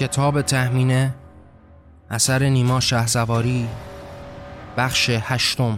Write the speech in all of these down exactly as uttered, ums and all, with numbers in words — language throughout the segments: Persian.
کتاب تهمینه، اثر نیما شهسواری، بخش هشتم.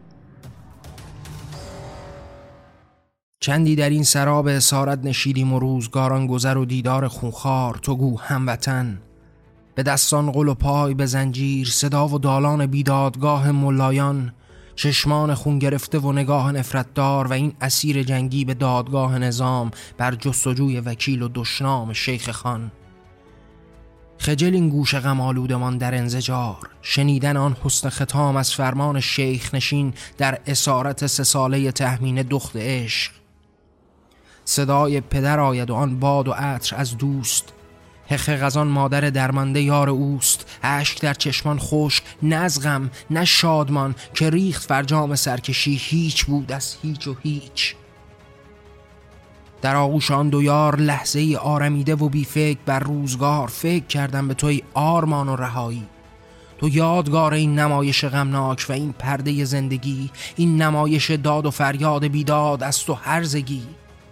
چندی در این سراب اسارت نشیدیم و روزگاران گذر و دیدار خونخوار، تو گو هموطن. به دستان قل و پای به زنجیر، صدا و دالان بیدادگاه ملایان، چشمان خون گرفته و نگاه نفرتدار و این اسیر جنگی به دادگاه نظام بر جستجوی وکیل و دشنام شیخ خان. خجل این گوش غم آلودمان در انزجار، شنیدن آن حسن ختام از فرمان شیخ نشین در اسارت سه ساله تهمینه دخت عشق. صدای پدر آید و آن باد و عطر از دوست، حق غزان مادر درمانده یار اوست. اشک در چشمان خشک، نه از غم نه شادمان، که ریخت فرجام سرکشی هیچ بود از هیچ و هیچ. در آغوش آن دو یار لحظه ای آرمیده و بی فکر بر روزگار، فکر کردم به توی آرمان و رهایی. تو یادگار این نمایش غمناک و این پرده زندگی، این نمایش داد و فریاد بیداد از تو هرزگی.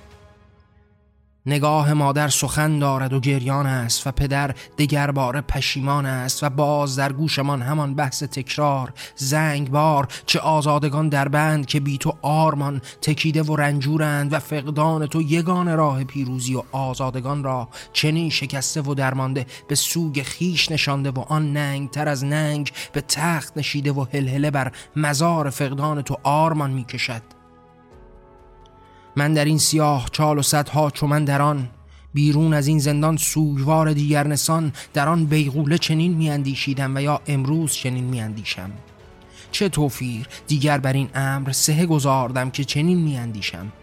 نگاه مادر سخن دارد و گریان است و پدر دگر باره پشیمان است و باز در گوشمان همان بحث تکرار. زنگ بار چه آزادگان در بند که بی تو آرمان تکیده و رنجورند و فقدان تو یگان راه پیروزی و آزادگان را چنین شکسته و درمانده به سوگ خیش نشانده و آن ننگ تر از ننگ به تخت نشیده و هلهله بر مزار فقدان تو آرمان می کشد. من در این سیاه چال و صدها چو من در آن، بیرون از این زندان سوگوار دیگر نسان، در آن بیغوله چنین می اندیشیدم و یا امروز چنین می اندیشم. چه توفیر دیگر بر این امر سه گذاردم که چنین می اندیشم.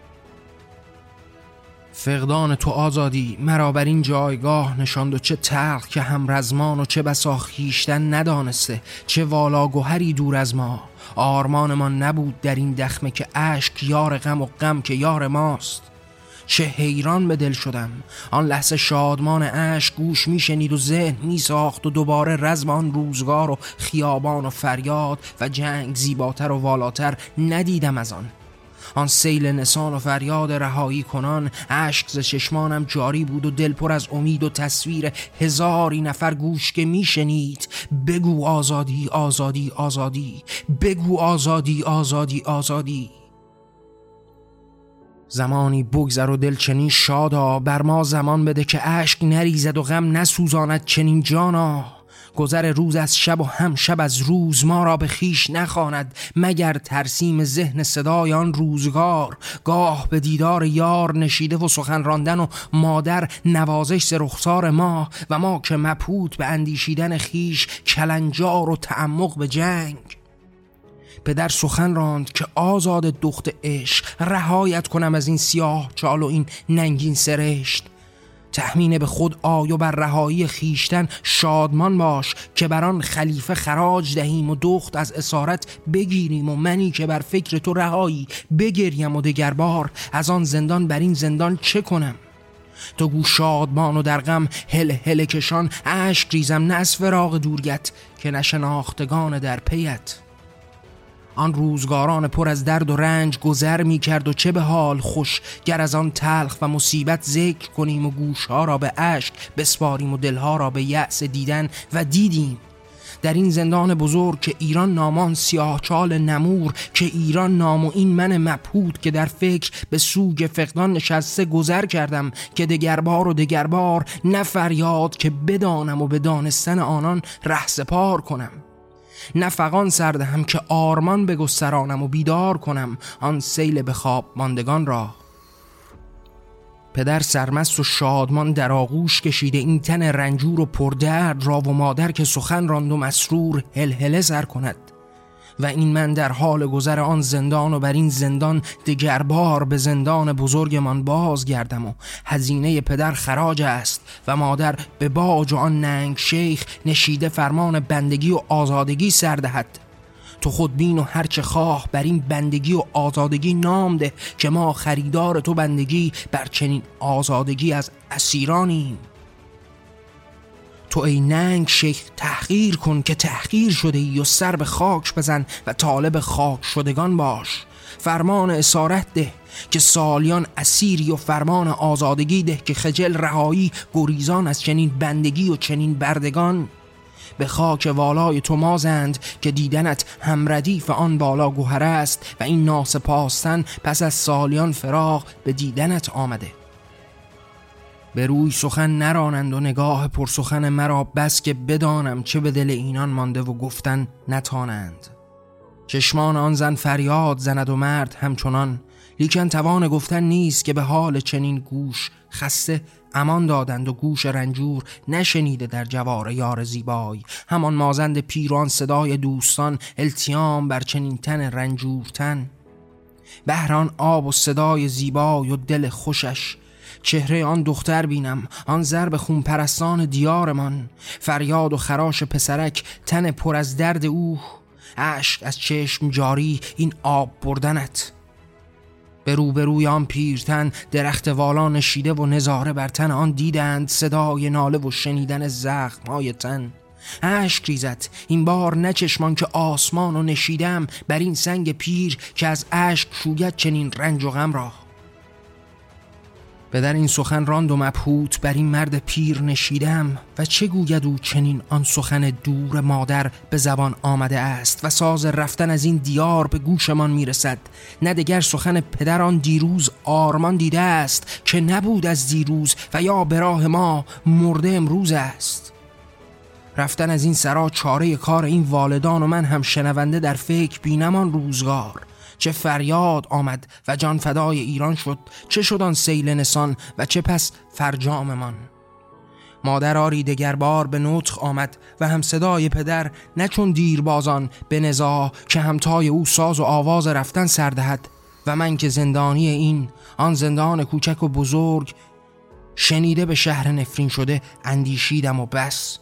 فقدان تو آزادی مرا بر این جایگاه نشاند و چه تلخ که هم رزمان و چه بسا خویشتن ندانسته، چه والا گوهری دور از ما. آرمان ما نبود در این دخمه که اشک یار غم و غم که یار ماست. چه حیران به دل شدم آن لحظه شادمان اشک گوش می شنید و ذهن می ساخت و دوباره رزم آن روزگار و خیابان و فریاد و جنگ زیباتر و والاتر ندیدم از آن. آن سیل نسان و فریاد رهایی کنان، اشک ز چشمانم جاری بود و دل پر از امید و تصویر هزاری نفر گوش که می شنید. بگو آزادی آزادی آزادی، بگو آزادی آزادی آزادی. زمانی بگذر و دل چنین شادا، بر ما زمان بده که اشک نریزد و غم نسوزاند چنین جانا. گذر روز از شب و هم شب از روز ما را به خیش نخواند، مگر ترسیم ذهن صدای آن روزگار. گاه به دیدار یار نشیده و سخن راندن و مادر نوازش ز رخسار ما، و ما که مبهوت به اندیشیدن خیش کلنجار و تعمق به جنگ. پدر سخن راند که آزاد دخت عشق، رهایت کنم از این سیاه چال و این ننگین سرشت. تهمینه به خود آی و بر رهایی خیشتن شادمان باش، که بر آن خلیفه خراج دهیم و دخت از اسارت بگیریم، و منی که بر فکر تو رهایی بگریم و دگر بار از آن زندان بر این زندان چه کنم. تو گو شادمان و در غم هل هل کشان، اشک ریزم نه از فراق دورگت که نشناختگان در پیت. آن روزگاران پر از درد و رنج گذر می کرد و چه به حال خوش گر از آن تلخ و مصیبت ذکر کنیم و گوشها را به اشک بسپاریم و دلها را به یأس دیدن و دیدیم. در این زندان بزرگ که ایران نامان سیاه چال نمور، که ایران نام و این من مبهوت که در فکر به سوگ فقدان نشسته گذر کردم، که دگربار و دگربار نه فریاد که بدانم و به دانستن آنان ره سپار کنم، نه فغان سردهم که آرمان بگسترانم و بیدار کنم آن سیل به خواب ماندگان را. پدر سرمست و شادمان در آغوش کشیده این تن رنجور و پردرد را، و مادر که سخن راند و مسرور هلهله سر کند. و این من در حال گذر آن زندان و بر این زندان دگربار به زندان بزرگمان باز گردم، و هزینه پدر خراج است و مادر به باج و آن ننگ شیخ نشیده فرمان بندگی و آزادگی سردهد. تو خود بین و هرچه خواه بر این بندگی و آزادگی نام ده، که ما خریدار تو بندگی بر چنین آزادگی از اسیرانیم. تو ای ننگ شیخ تحقیر کن که تحقیر شده ای، و سر به خاک بزن و طالب خاک شدگان باش. فرمان اسارت ده که سالیان اسیری و فرمان آزادگی ده که خجل رهایی گریزان از چنین بندگی و چنین بردگان. به خاک والای تو مازند که دیدنت هم ردیف آن بالا گوهر است و این ناسپاستن پس از سالیان فراق به دیدنت آمده. به روی سخن نرانند و نگاه پرسخن مرا بس که بدانم چه به دل اینان مانده و گفتن نتانند. چشمان آن زن فریاد زند و مرد همچنان، لیکن توان گفتن نیست که به حال چنین گوش خسته امان دادند و گوش رنجور نشنیده در جوار یار زیبای. همان مازند پیران صدای دوستان التیام بر چنین تن رنجور تن. بهران آب و صدای زیبای و دل خوشش، چهره آن دختر بینم آن ضرب خون پرستان دیارمان. فریاد و خراش پسرک تن پر از درد او، اشک از چشم جاری این آب بردنت. به روبروی آن پیرتن درخت والا نشیده و نظاره بر تن آن دیدند، صدای ناله و شنیدن زخم‌های تن. اشک ریزد این بار نه چشمان که آسمان و نشیدم بر این سنگ پیر که از اشک شوید چنین رنج و غم را. پدر این سخن راند و مبهوت بر این مرد پیر نشیدم و چه گوید او چنین آن سخن دور مادر به زبان آمده است و ساز رفتن از این دیار به گوشمان میرسد. نه دگر سخن پدر آن دیروز آرمان دیده است که نبود از دیروز و یا به راه ما مرده امروز است. رفتن از این سرا چاره کار این والدان و من هم شنونده در فکر بینم آن روزگار. چه فریاد آمد و جان فدای ایران شد، چه شد آن سیل نسان و چه پس فرجام من. مادر آری دگر بار به نطق آمد و هم صدای پدر نه چون دیربازان به نزاع که همتای او ساز و آواز رفتن سردهد. و من که زندانی این آن زندان کوچک و بزرگ شنیده به شهر نفرین شده اندیشیدم و بس.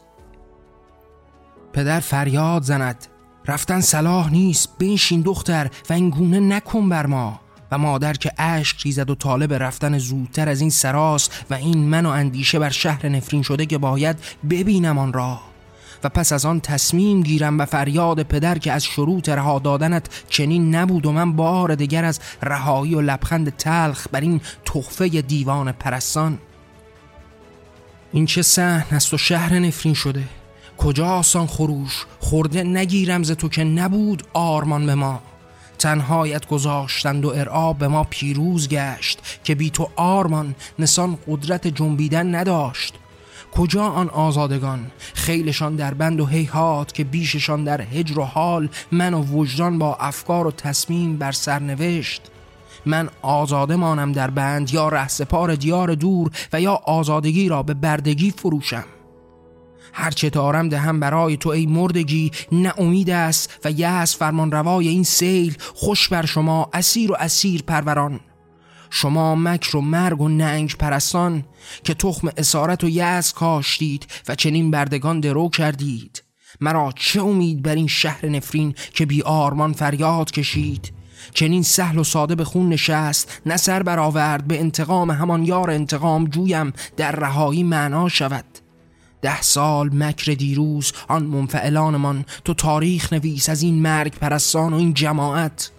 پدر فریاد زند رفتن صلاح نیست، بنشین دختر و این گونه نکن بر ما. و مادر که اشک ریزد و طالب رفتن زودتر از این سراست و این من و اندیشه بر شهر نفرین شده که باید ببینم آن را. و پس از آن تصمیم گیرم و فریاد پدر که از شروط رها دادنت چنین نبود و من بار دیگر از رهایی و لبخند تلخ بر این تحفه دیوان پرستان. این چه صحن است و شهر نفرین شده، کجا آسان خروش خورده نگیرم ز تو که نبود آرمان به ما. تنهایت گذاشتند و ارعاب به ما پیروز گشت که بی تو آرمان نسان قدرت جنبیدن نداشت. کجا آن آزادگان خیلشان در بند و هیهات که بیششان در هجر و حال، من و وجدان با افکار و تصمیم بر سرنوشت. من آزاده مانم در بند یا رهسپار دیار دور و یا آزادگی را به بردگی فروشم. هرچه دارم دهم برای تو ای مردگی، نه امید است و یأس فرمان روای این سیل. خوش بر شما اسیر و اسیر پروران، شما مکر و مرگ و ننگ پرستان که تخم اسارت و یأس کاشتید و چنین بردگان درو کردید. مرا چه امید بر این شهر نفرین که بی آرمان فریاد کشید. چنین سهل و ساده به خون نشست، نه سر برآورد به انتقام همان یار انتقام جویم در رهایی معنا شود. ده سال مکر دیروز آن منفعلانمان، تو تاریخ نویس از این مرگ پرستان و این جماعت.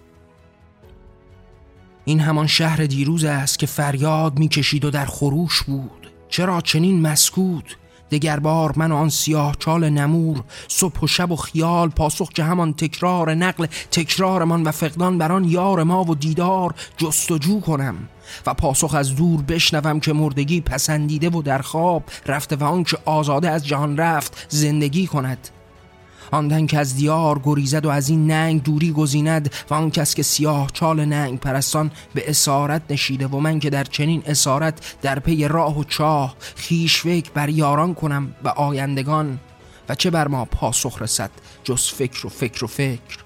این همان شهر دیروز است که فریاد میکشید و در خروش بود. چرا چنین مسکوت؟ دگر بار من و آن سیاه چال نمور، صبح و شب و خیال پاسخ که همان تکرار نقل تکرارمان و فقدان بران یار ما و دیدار جستجو کنم و پاسخ از دور بشنوم که مردگی پسندیده و در خواب رفته و آن که آزاده از جهان رفت زندگی کند. آن که از دیار گریزد و از این ننگ دوری گزیند و آن کس که سیاه چال ننگ پرستان به اسارت نشیده و من که در چنین اسارت در پی راه و چاه خیش فکر بر یاران کنم و آیندگان. و چه بر ما پاسخ رسد جز فکر و فکر و فکر.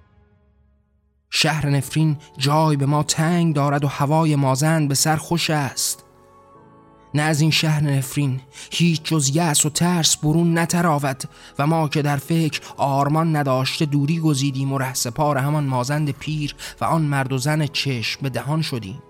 شهر نفرین جای به ما تنگ دارد و هوای مازند به سر خوش است. نه از این شهر نفرین هیچ جز یأس و ترس برون نتراود و ما که در فکر آرمان نداشته دوری گزیدیم و رهسپار همان مازند پیر و آن مرد و زن چشم به دهان شدیم.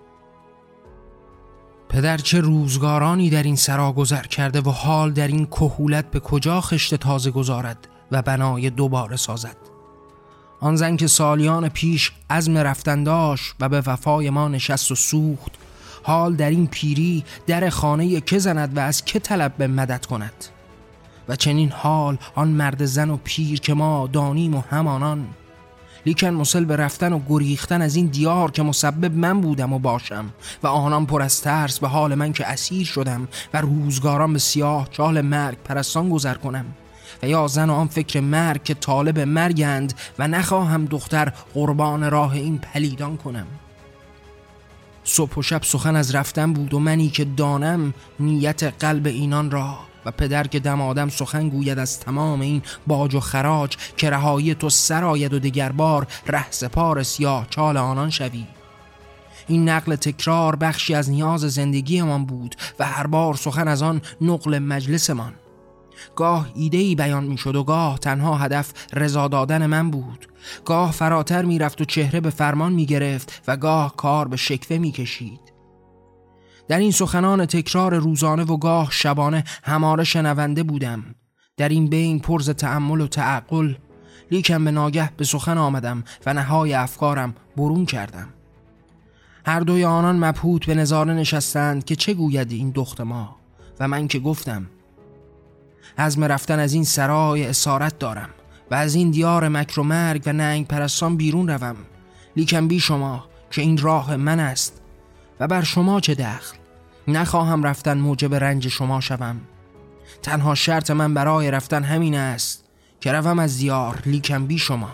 پدر چه روزگارانی در این سرا گذر کرده و حال در این کهولت به کجا خشت تازه گذارد و بنای دوباره سازد. آن زن که سالیان پیش عزم رفتن داشت و به وفای ما نشست و سوخت، حال در این پیری در خانه که زند و از که طلب به مدد کند؟ و چنین حال آن مرد زن و پیر که ما دانیم و همانان، لیکن مسل به رفتن و گریختن از این دیار که مسبب من بودم و باشم و آنان پر از ترس به حال من که اسیر شدم و روزگاران به سیاه چال مرگ پرستان گذر کنم، و یا زن و آن فکر مرگ که طالب مرگند و نخواهم دختر قربان راه این پلیدان کنم. صبح و شب سخن از رفتن بود و منی که دانم نیت قلب اینان را، و پدر که دمادم سخن گوید از تمام این باج و خراج که رهایی تو سراید و دگر بار ره سپار سیاه چال آنان شوی. این نقل تکرار بخشی از نیاز زندگی من بود و هر بار سخن از آن نقل مجلس من. گاه ایده‌ای بیان می شد و گاه تنها هدف رضا دادن من بود، گاه فراتر می رفت و چهره به فرمان می گرفت و گاه کار به شکوه می کشید. در این سخنان تکرار روزانه و گاه شبانه هماره شنونده بودم، در این بین پرز تأمل و تعقل، لیکن به ناگه به سخن آمدم و نهای افکارم برون کردم. هر دوی آنان مبهوت به نظاره نشستند که چه گوید این دخت ما، و من که گفتم عزم رفتن از این سرای اسارت دارم و از این دیار مکر و مرگ و ننگ پرستان بیرون روم، لیکن بی شما که این راه من است و بر شما چه دخل؟ نخواهم رفتن موجب رنج شما شوم. تنها شرط من برای رفتن همین است که روم از دیار، لیکن بی شما.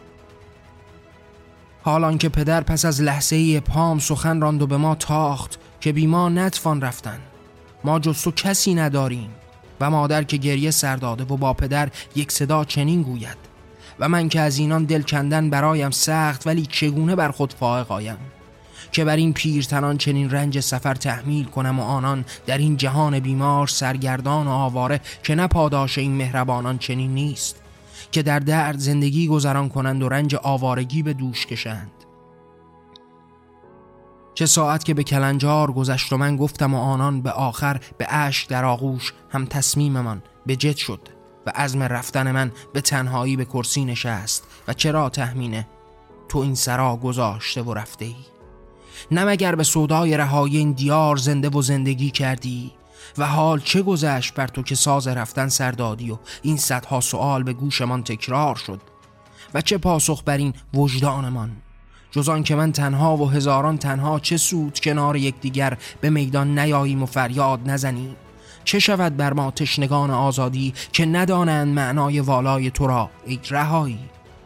حالان که پدر پس از لحظه‌ای پام سخن راند و به ما تاخت که بی ما نتوان رفتن، ما جز تو کسی نداریم، و مادر که گریه سر داده و با پدر یک صدا چنین گوید، و من که از اینان دل کندن برایم سخت، ولی چگونه بر خود فائق آیم که بر این پیرتنان چنین رنج سفر تحمیل کنم و آنان در این جهان بیمار سرگردان و آواره که نه پاداش این مهربانان چنین نیست که در درد زندگی گذران کنند و رنج آوارگی به دوش کشند. چه ساعت که به کلنجار گذشت و من گفتم و آنان به آخر به اشک در آغوش هم تصمیم من به جد شد و عزم رفتن من به تنهایی به کرسی نشست. و چرا تهمینه تو این سرا گذاشته و رفته ای؟ نه مگر به سودای رهایی این دیار زنده و زندگی کردی؟ و حال چه گذشت بر تو که ساز رفتن سر دادی و این صدها سوال به گوش من تکرار شد؟ و چه پاسخ بر این وجدان من؟ جز آن که من تنها و هزاران تنها چه سود کنار یکدیگر به میدان نیاییم و فریاد نزنیم؟ چه شود بر ما تشنگان آزادی که ندانند معنای والای تو را ای رهایی؟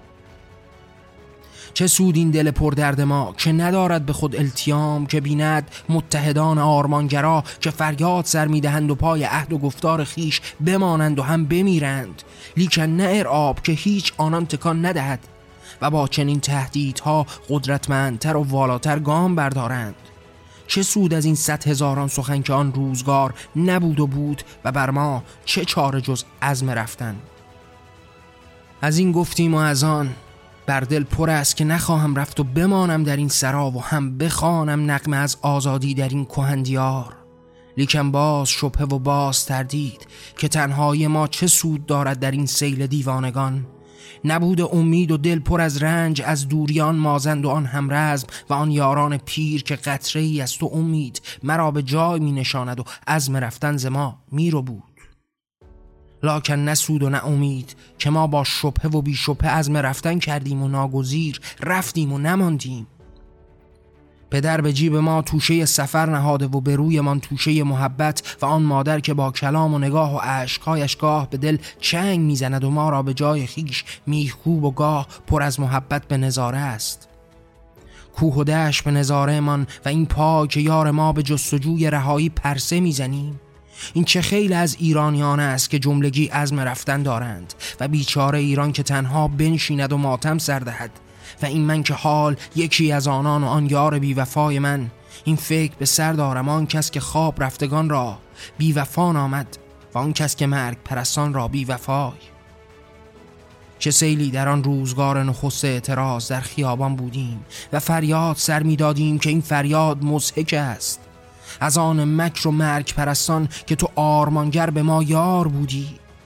چه سود این دل پر درد ما که ندارد به خود التیام، که بیند متحدان آرمانگرا که فریاد سر میدهند و پای عهد و گفتار خیش بمانند و هم بمیرند، لیکن نه ارعاب که هیچ آنان تکان ندهد و با چنین تهدیدها قدرتمندتر و والاتر گام بردارند. چه سود از این صد هزاران سخن که آن روزگار نبود و بود و بر ما چه چاره جز عزم رفتن؟ از این گفتیم و از آن، بر دل پر است که نخواهم رفت و بمانم در این سرا و هم بخوانم نغمه از آزادی در این کهندیار، لیکن باز شبهه و باز تردید که تنهایی ما چه سود دارد در این سیل دیوانگان. نبود امید و دل پر از رنج از دوریان مازند و آن همرزم و آن یاران پیر که قطره‌ای از تو امید مرا به جای می نشاند و عزم رفتن ز ما می رو بود. لکن نه سود و نه امید که ما با شبهه و بی شبهه عزم رفتن کردیم و ناگزیر رفتیم و نماندیم. پدر به جیب ما توشه سفر نهاده و به روی من توشه محبت و آن مادر که با کلام و نگاه و عشقهایش گاه به دل چنگ میزند و ما را به جای خیش میخکوب و گاه پر از محبت به نظاره است. کوه و دشت به نظاره من و این پا که یار ما به جستجوی رهایی پرسه میزنیم. این چه خیل از ایرانیان است که جملگی عزم رفتن دارند و بیچاره ایران که تنها بنشیند و ماتم سردهد، و این من که حال یکی از آنان و آن یار بی وفای من. این فکر به سر دارم آن کس که خواب رفتگان را بی وفا نامد و آن کس که مرگ پرستان را بی وفای. چه سیلی در آن روزگار نخست اعتراض در خیابان بودیم و فریاد سر می دادیم که این فریاد مضحک است. از آن مکر و مرگ پرستان که تو آرمانگر به ما یار بودی،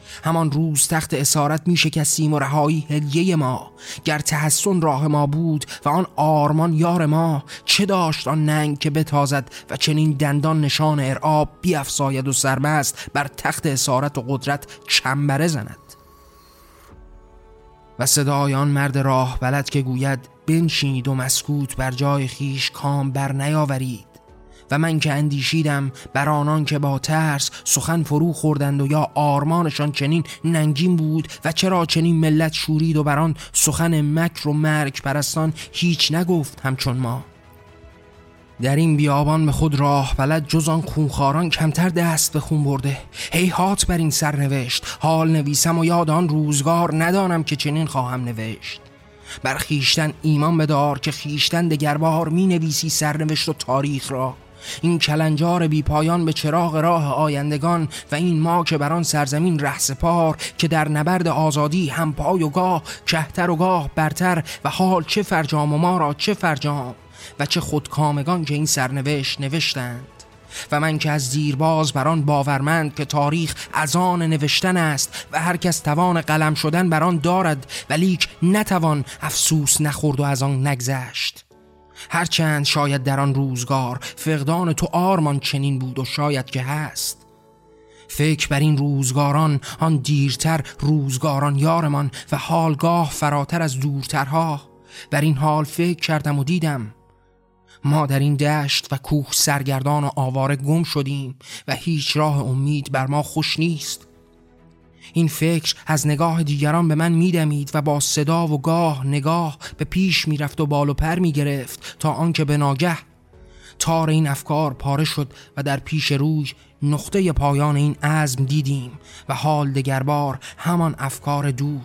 همان روز تخت اسارت می شکستیم و رهایی هدیه ما. گر تحسن راه ما بود و آن آرمان یار ما، چه داشت آن ننگ که بتازد و چنین دندان نشان ارعاب بیفزاید و سرمست بر تخت اسارت و قدرت چنبره زند. و صدای آن مرد راه بلد که گوید بنشینید و مسکوت بر جای خیش کام بر نیاورید. و من که اندیشیدم بر آنان که با ترس سخن فرو خوردند و یا آرمانشان چنین ننگین بود و چرا چنین ملت شورید و بر آن سخن مکر و مرگ پرستان هیچ نگفت همچون ما. در این بیابان به خود راه بلد جز آن خونخواران کمتر دست به خون برده. هیهات بر این سرنوشت حال نویسم و یاد آن روزگار ندانم که چنین خواهم نوشت. بر خیشتن ایمان بدار که خیشتن دگربار می نویسی سرنوشت و تاریخ را. این کلنجار بی پایان به چراغ راه آیندگان و این ما که بر آن سرزمین رهسپار که در نبرد آزادی هم پای و گاه کهتر و گاه برتر و حال چه فرجام و ما را چه فرجام و چه خودکامگان که این سرنوشت نوشتند. و من که از دیرباز بر آن باورمند که تاریخ از آن نوشتن است و هر کس توان قلم شدن بر آن دارد ولیک نتوان افسوس نخورد و از آن نگذشت. هرچند شاید در آن روزگار فقدان تو آرمان چنین بود و شاید که هست. فکر بر این روزگاران آن دیرتر روزگاران یارمان و حالگاه فراتر از دورترها. بر این حال فکر کردم و دیدم ما در این دشت و کوه سرگردان و آواره گم شدیم و هیچ راه امید بر ما خوش نیست. این فکر از نگاه دیگران به من میدمید و با صدا و گاه نگاه به پیش میرفت و بال و پر میگرفت تا آنکه به ناگه تار این افکار پاره شد و در پیش روی نقطه پایان این عزم دیدیم و حال دگربار همان افکار دور.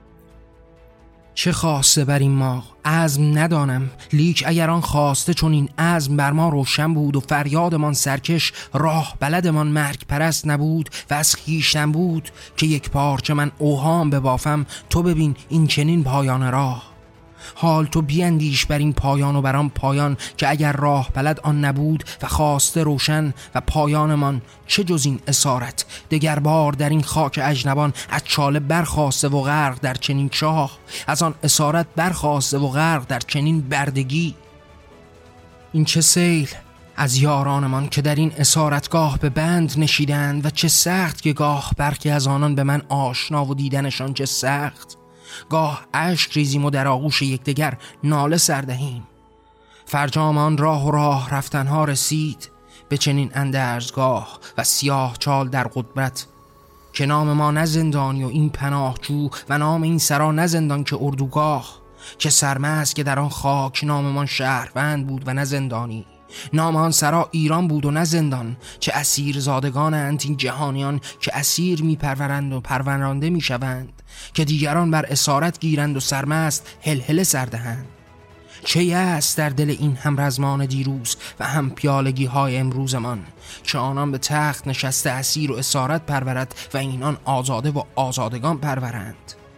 چه خواسته بر این ما عزم ندانم، لیک اگر آن خواسته چون این عزم بر ما روشن بود و فریادمان سرکش راه بلدمان مرگ پرست نبود و از خیشتن بود که یک پارچه من اوهام ببافم، تو ببین این چنین پایان راه. حال تو بیندیش بر این پایان و بر آن پایان که اگر راه بلد آن نبود و خواسته روشن و پایانمان چه جز این اسارت دگر بار در این خاک اجنبان از چاله برخواسته و غرق در چنین چاه، از آن اسارت برخواسته و غرق در چنین بردگی. این چه سیل از یارانمان که در این اسارتگاه به بند نشیدند و چه سخت که گاه برخی از آنان به من آشنا و دیدنشان چه سخت. گاه اشک ریزیم و در آغوش یکدیگر ناله سردهیم. فرجام آن راه و راه رفتنها رسید به چنین اندرزگاه و سیاه چال در قدرت که نام ما نه زندانی و این پناهجو و نام این سرا نه زندان که اردوگاه. چه سرمست که در آن خاک ناممان شهروند بود و نه زندانی. نام آن سرا ایران بود و نه زندان. چه اسیر زادگانند این جهانیان که اسیر می پرورند و پرورانده می شوند، که دیگران بر اسارت گیرند و سرمست هلهله سردهند. چه است در دل این هم رزمان دیروز و هم پیالگی های امروزمان که آنان به تخت نشسته اسیر و اسارت پرورد و اینان آزاده و آزادگان پرورند.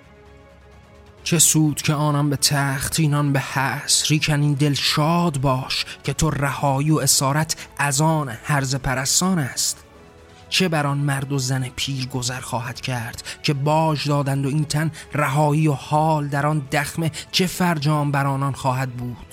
چه سود که آنان به تخت اینان به حسر، ریکن دل شاد باش که تو رهایی و اسارت از آن هرز پرستان است. چه بر آن مرد و زن پیر گذر خواهد کرد که باج دادند و این تن رهایی و حال در آن دخمه چه فرجام بر آنان خواهد بود.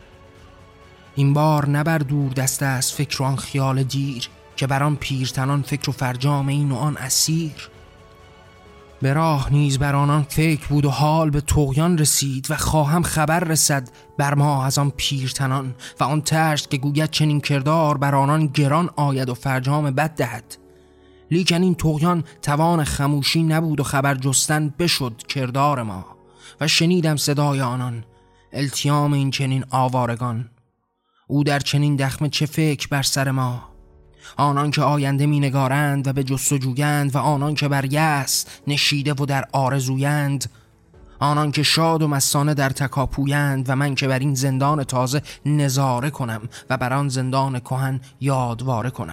این بار نبر دور دست از فکر و آن خیال دیر که بر آن پیرتنان فکر و فرجام این و آن اسیر. به راه نیز بر آنان فکر بود و حال به طغیان رسید و خواهم خبر رسد بر ما از آن پیرتنان و آن ترس که گوید چنین کردار بر آنان گران آید و فرجام بد دهد. لیکن این طغیان توان خموشی نبود و خبر جستن بشد کردار ما و شنیدم صدای آنان التیام این چنین آوارگان. او در چنین دخمه چه فکر بر سر ما، آنان که آینده می نگارند و به جستجویند و آنان که بر یأس نشیده و در آرزویند، آنان که شاد و مستانه در تکاپویند و من که بر این زندان تازه نظاره کنم و بر آن زندان کهن یادواره کنم.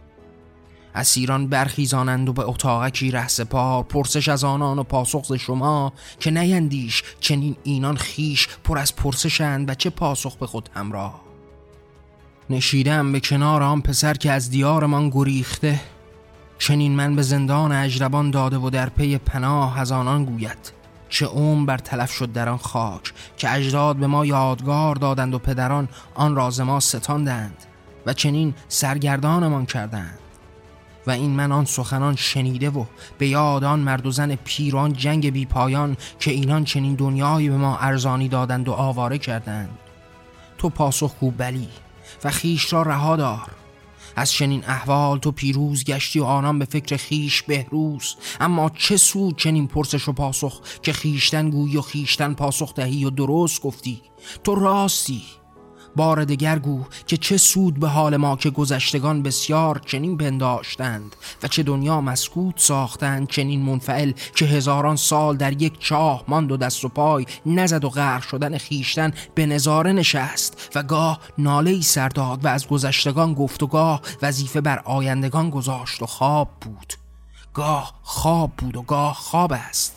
اسیران برخیزانند و به اتاقکی رهسپار، پرسش از آنان و پاسخ ز شما که نیندیش چنین اینان خیش پر از پرسشند و چه پاسخ به خود همراه. نشیدم به کنار آن پسر که از دیارمان گریخته، چنین من به زندان اژدبان داده و در پی پناه از آنان گوید. چه عمر بر تلف شد در آن خاک که اجداد به ما یادگار دادند و پدران آن راز ما ستاندند و چنین سرگردانمان کردند. و این من آن سخنان شنیده و به یاد آن مرد و زن پیران جنگ بی پایان که اینان چنین دنیایی به ما ارزانی دادند و آواره کردند. تو پاسخ گو بلی و خیش را رها دار. از چنین احوال تو پیروز گشتی و آنان به فکر خیش بهروز. اما چه سود چنین پرسش و پاسخ که خیشتن گویی و خیشتن پاسخ دهی و درست گفتی. تو راستی. بار دگر گو که چه سود به حال ما که گذشتگان بسیار چنین پنداشتند و چه دنیا مسکوت ساختند چنین منفعل که هزاران سال در یک چاه ماند و دست و پای نزد و غرق شدن خیشتن به نظاره نشست و گاه ناله‌ای سر داد و از گذشتگان گفت و گاه وظیفه بر آیندگان گذاشت و خواب بود. گاه خواب بود و گاه خواب است.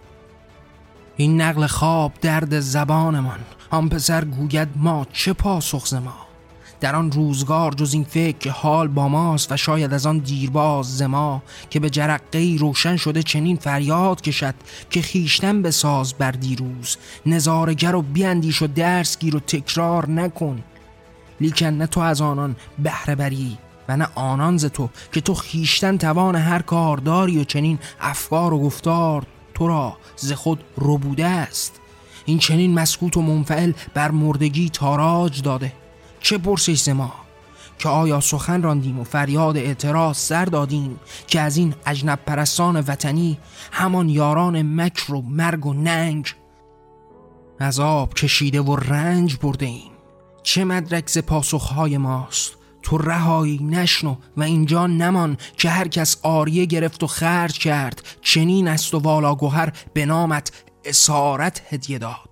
این نقل خواب درد زبانمان. آن پسر گوید ما چه پاسخ ز ما. در آن روزگار جز این فکر که حال با ماست و شاید از آن دیرباز ز ما که به جرقه‌ای روشن شده چنین فریاد کشد که خیشتن بساز بر دیروز. نظارگر و بیندیش و درس گیر و تکرار نکن. لیکن نه تو از آنان بهره بری و نه آنان ز تو که تو خیشتن توان هر کار داری و چنین افکار و گفتار تو را ز خود ربوده است. این چنین مسکوت و منفعل بر مردگی تاراج داده. چه پرسش ز ما که آیا سخن راندیم و فریاد اعتراض سر دادیم که از این اجنب پرستان وطنی همان یاران مکر و مرگ و ننگ عذاب کشیده و رنج برده ایم. چه مدرک ز پاسخهای ماست. تو رهایی نشنو و اینجا نمان که هر کس آریه گرفت و خرج کرد چنین است و والا گوهر به نامت اسارت هدیه داد.